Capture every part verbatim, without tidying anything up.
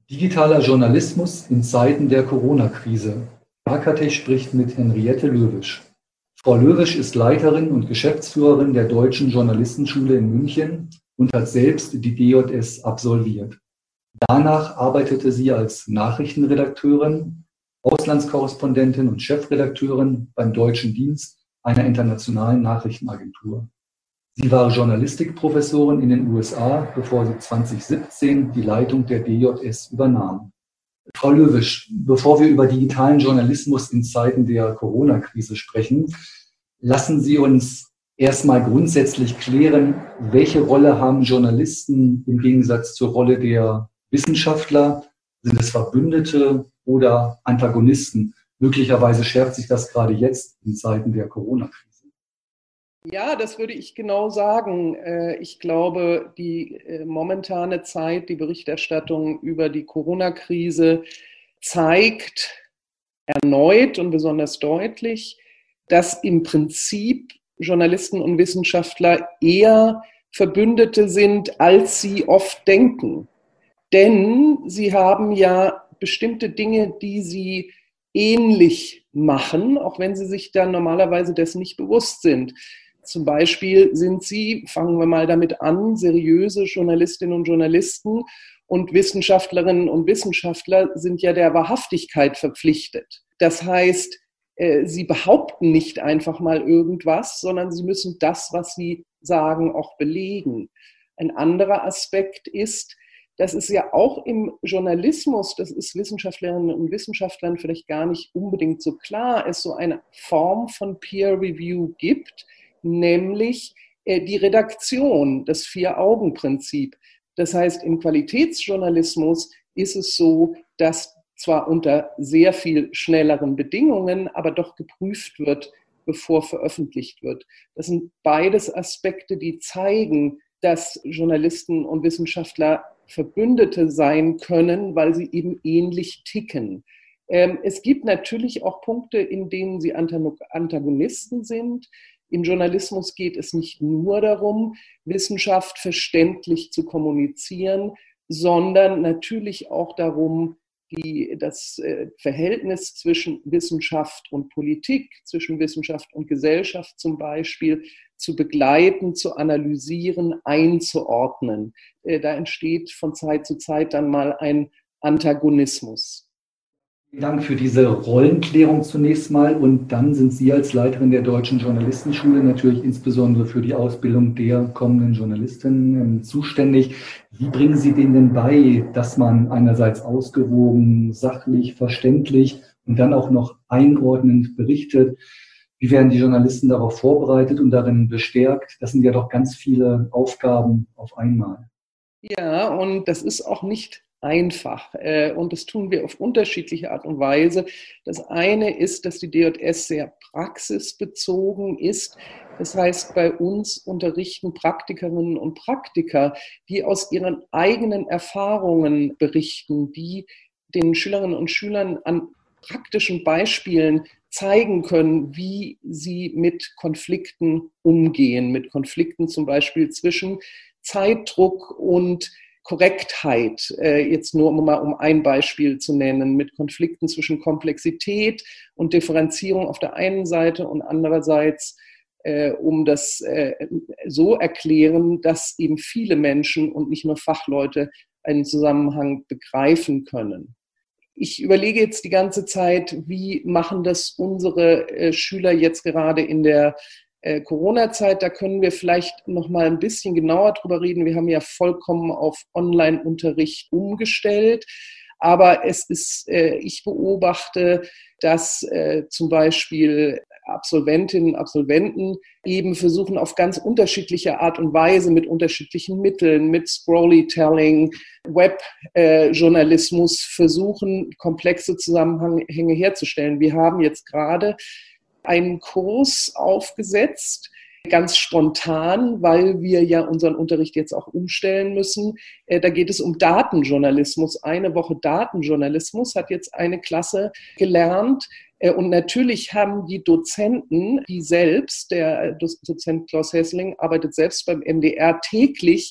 Digitaler Journalismus in Zeiten der Corona-Krise. Barcatech spricht mit Henriette Löwisch. Frau Löwisch ist Leiterin und Geschäftsführerin der Deutschen Journalistenschule in München und hat selbst die D J S absolviert. Danach arbeitete sie als Nachrichtenredakteurin, Auslandskorrespondentin und Chefredakteurin beim Deutschen Dienst einer internationalen Nachrichtenagentur. Sie war Journalistikprofessorin in den U S A, bevor sie zwanzig siebzehn die Leitung der D J S übernahm. Frau Löwisch, bevor wir über digitalen Journalismus in Zeiten der Corona-Krise sprechen, lassen Sie uns erstmal grundsätzlich klären, welche Rolle haben Journalisten im Gegensatz zur Rolle der Wissenschaftler? Sind es Verbündete oder Antagonisten? Möglicherweise schärft sich das gerade jetzt in Zeiten der Corona-Krise. Ja, das würde ich genau sagen. Ich glaube, die momentane Zeit, die Berichterstattung über die Corona-Krise zeigt erneut und besonders deutlich, dass im Prinzip Journalisten und Wissenschaftler eher Verbündete sind, als sie oft denken. Denn sie haben ja bestimmte Dinge, die sie ähnlich machen, auch wenn sie sich dann normalerweise dessen nicht bewusst sind. Zum Beispiel sind sie, fangen wir mal damit an, seriöse Journalistinnen und Journalisten und Wissenschaftlerinnen und Wissenschaftler sind ja der Wahrhaftigkeit verpflichtet. Das heißt, sie behaupten nicht einfach mal irgendwas, sondern sie müssen das, was sie sagen, auch belegen. Ein anderer Aspekt ist, dass es ja auch im Journalismus, das ist Wissenschaftlerinnen und Wissenschaftlern vielleicht gar nicht unbedingt so klar, es so eine Form von Peer Review gibt, nämlich die Redaktion, das Vier-Augen-Prinzip. Das heißt, im Qualitätsjournalismus ist es so, dass zwar unter sehr viel schnelleren Bedingungen, aber doch geprüft wird, bevor veröffentlicht wird. Das sind beides Aspekte, die zeigen, dass Journalisten und Wissenschaftler Verbündete sein können, weil sie eben ähnlich ticken. Es gibt natürlich auch Punkte, in denen sie Antagonisten sind. Im Journalismus geht es nicht nur darum, Wissenschaft verständlich zu kommunizieren, sondern natürlich auch darum, die, das Verhältnis zwischen Wissenschaft und Politik, zwischen Wissenschaft und Gesellschaft zum Beispiel, zu begleiten, zu analysieren, einzuordnen. Da entsteht von Zeit zu Zeit dann mal ein Antagonismus. Vielen Dank für diese Rollenklärung zunächst mal. Und dann sind Sie als Leiterin der Deutschen Journalistenschule natürlich insbesondere für die Ausbildung der kommenden Journalistinnen zuständig. Wie bringen Sie denen denn bei, dass man einerseits ausgewogen, sachlich, verständlich und dann auch noch einordnend berichtet? Wie werden die Journalisten darauf vorbereitet und darin bestärkt? Das sind ja doch ganz viele Aufgaben auf einmal. Ja, und das ist auch nicht einfach. Und das tun wir auf unterschiedliche Art und Weise. Das eine ist, dass die D J S sehr praxisbezogen ist. Das heißt, bei uns unterrichten Praktikerinnen und Praktiker, die aus ihren eigenen Erfahrungen berichten, die den Schülerinnen und Schülern an praktischen Beispielen zeigen können, wie sie mit Konflikten umgehen, mit Konflikten zum Beispiel zwischen Zeitdruck und Korrektheit, jetzt nur um mal um ein Beispiel zu nennen, mit Konflikten zwischen Komplexität und Differenzierung auf der einen Seite und andererseits äh, um das äh, so erklären, dass eben viele Menschen und nicht nur Fachleute einen Zusammenhang begreifen können. Ich überlege jetzt die ganze Zeit, wie machen das unsere äh, Schüler jetzt gerade in der äh, Corona-Zeit. Da können wir vielleicht noch mal ein bisschen genauer drüber reden. Wir haben ja vollkommen auf Online-Unterricht umgestellt. Aber es ist, äh, ich beobachte, dass äh, zum Beispiel Absolventinnen und Absolventen eben versuchen, auf ganz unterschiedliche Art und Weise mit unterschiedlichen Mitteln, mit Scrollytelling, Webjournalismus äh, versuchen, komplexe Zusammenhänge herzustellen. Wir haben jetzt gerade einen Kurs aufgesetzt, ganz spontan, weil wir ja unseren Unterricht jetzt auch umstellen müssen. Da geht es um Datenjournalismus. Eine Woche Datenjournalismus hat jetzt eine Klasse gelernt. Und natürlich haben die Dozenten, die selbst, der Dozent Klaus Hessling arbeitet selbst beim M D R täglich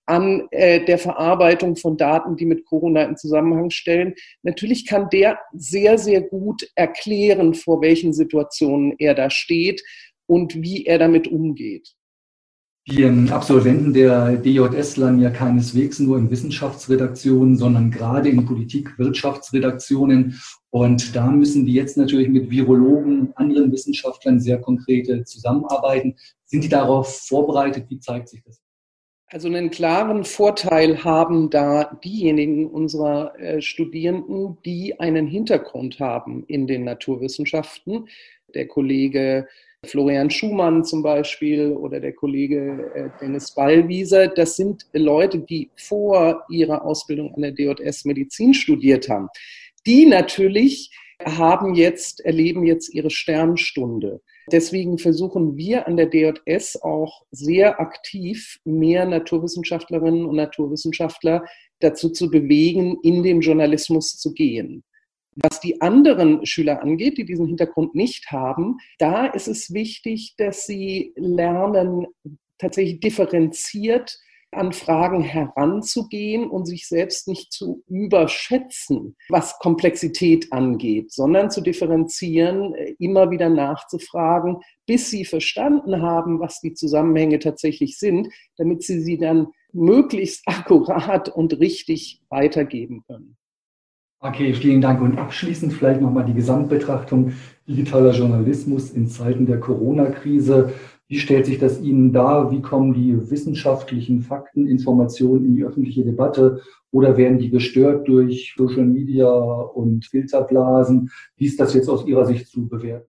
an äh, der Verarbeitung von Daten, die mit Corona in Zusammenhang stellen. Natürlich kann der sehr, sehr gut erklären, vor welchen Situationen er da steht und wie er damit umgeht. Die Absolventen der D J S landen ja keineswegs nur in Wissenschaftsredaktionen, sondern gerade in Politik-Wirtschaftsredaktionen. Und da müssen die jetzt natürlich mit Virologen, anderen Wissenschaftlern sehr konkrete zusammenarbeiten. Sind die darauf vorbereitet? Wie zeigt sich das? Also einen klaren Vorteil haben da diejenigen unserer äh, Studierenden, die einen Hintergrund haben in den Naturwissenschaften. Der Kollege Florian Schumann zum Beispiel oder der Kollege äh, Dennis Ballwieser, das sind Leute, die vor ihrer Ausbildung an der D J S Medizin studiert haben. Die natürlich haben jetzt, erleben jetzt ihre Sternstunde. Deswegen versuchen wir an der D J S auch sehr aktiv, mehr Naturwissenschaftlerinnen und Naturwissenschaftler dazu zu bewegen, in den Journalismus zu gehen. Was die anderen Schüler angeht, die diesen Hintergrund nicht haben, da ist es wichtig, dass sie lernen, tatsächlich differenziert an Fragen heranzugehen und sich selbst nicht zu überschätzen, was Komplexität angeht, sondern zu differenzieren, immer wieder nachzufragen, bis sie verstanden haben, was die Zusammenhänge tatsächlich sind, damit sie sie dann möglichst akkurat und richtig weitergeben können. Okay, vielen Dank. Und abschließend vielleicht nochmal die Gesamtbetrachtung digitaler Journalismus in Zeiten der Corona-Krise. Wie stellt sich das Ihnen dar? Wie kommen die wissenschaftlichen Fakten, Informationen in die öffentliche Debatte oder werden die gestört durch Social Media und Filterblasen? Wie ist das jetzt aus Ihrer Sicht zu bewerten?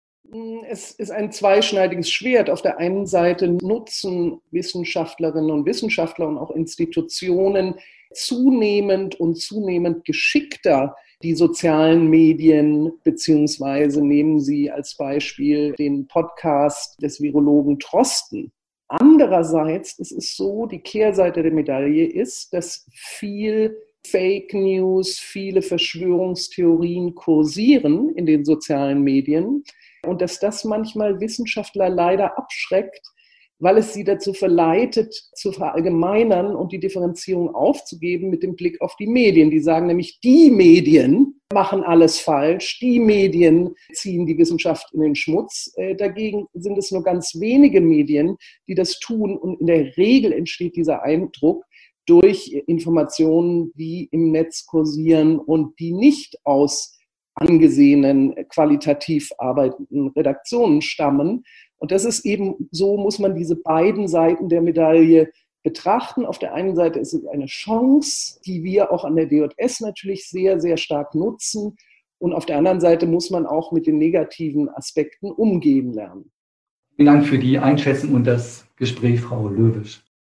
Es ist ein zweischneidiges Schwert. Auf der einen Seite nutzen Wissenschaftlerinnen und Wissenschaftler und auch Institutionen zunehmend und zunehmend geschickter die sozialen Medien, beziehungsweise nehmen Sie als Beispiel den Podcast des Virologen Drosten. Andererseits ist es so, die Kehrseite der Medaille ist, dass viel Fake News, viele Verschwörungstheorien kursieren in den sozialen Medien und dass das manchmal Wissenschaftler leider abschreckt, weil es sie dazu verleitet, zu verallgemeinern und die Differenzierung aufzugeben mit dem Blick auf die Medien. Die sagen nämlich, die Medien machen alles falsch, die Medien ziehen die Wissenschaft in den Schmutz. Äh, dagegen sind es nur ganz wenige Medien, die das tun und in der Regel entsteht dieser Eindruck durch Informationen, die im Netz kursieren und die nicht aus angesehenen, qualitativ arbeitenden Redaktionen stammen. Und das ist eben, so muss man diese beiden Seiten der Medaille betrachten. Auf der einen Seite ist es eine Chance, die wir auch an der D J S natürlich sehr, sehr stark nutzen. Und auf der anderen Seite muss man auch mit den negativen Aspekten umgehen lernen. Vielen Dank für die Einschätzung und das Gespräch, Frau Löwisch.